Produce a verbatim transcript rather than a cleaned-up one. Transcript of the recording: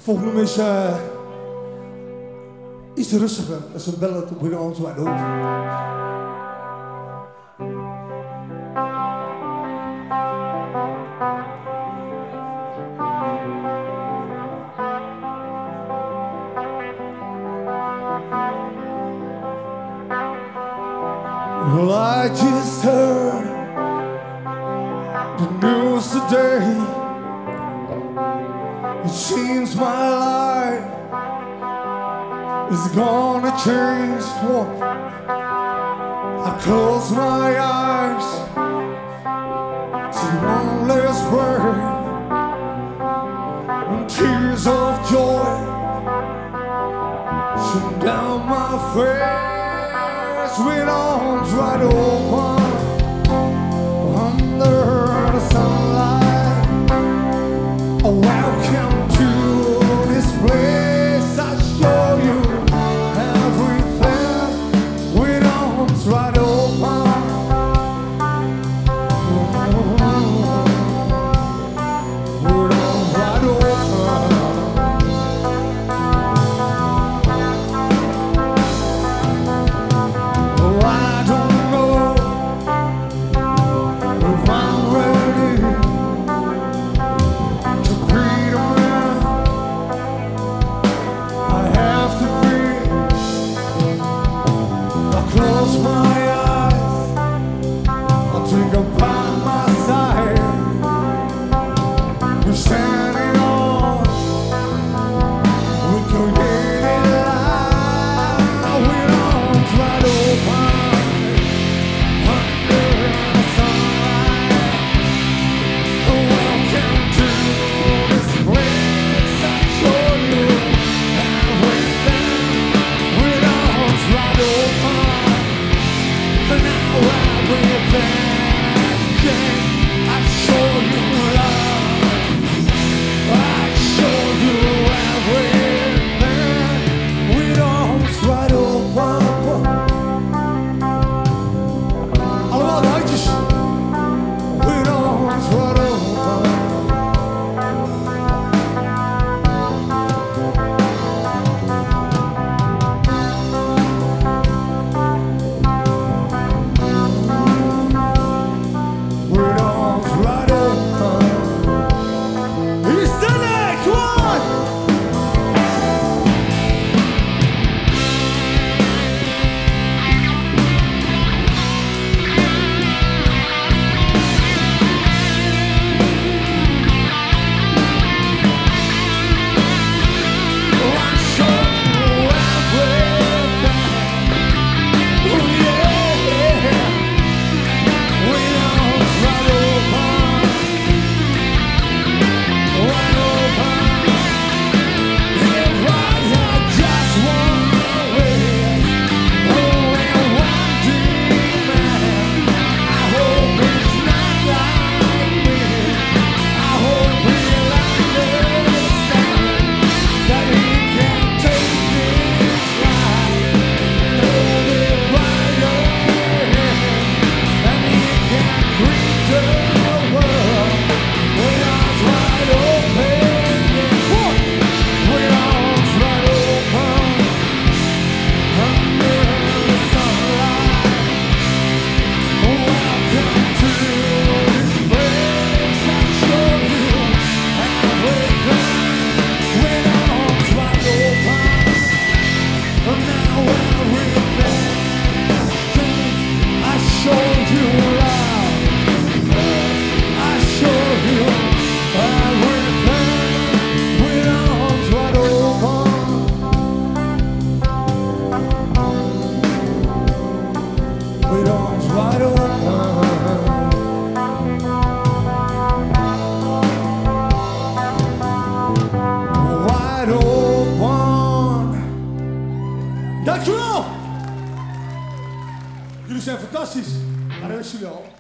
volgende nummer is uh, iets rustiger. Dat is een ballad op With Arms Wide Open. Well, I just heard the news today. It seems my life is gonna change. I close my eyes, see one last word, and tears of joy shine down my face with arms wide open under the sunlight. Oh, welcome to this place. I show you everything with arms wide open. With arms wide open. Oh, I don't know if I'm ready to greet a man. I have to be. I close my eyes, I think I'm by my side. We're standing on, we created life with arms wide open under the sunlight. Welcome to this place. I show you everything with arms wide open. And now everything has changed. I show you love. I show you everything with arms wide open. Allemaal de handjes. With arms wide open. With arms wide open. He's done it! Come on! I show you everything. Oh yeah. With arms wide open. Wide open. If I had just one wish, only one dream, I hope it's not like me. I hope he'll understand that he can take this life, hold it by your hand, and he can greet the world with arms wide open. With arms wide open under the sunlight. Welcome to this place. I show you everything with arms wide open. And now everything has changed. I show you love. I show you everything with arms wide open. With arms wide open. Wide open. Dankjewel! Jullie zijn fantastisch. Maar dat wisten jullie al.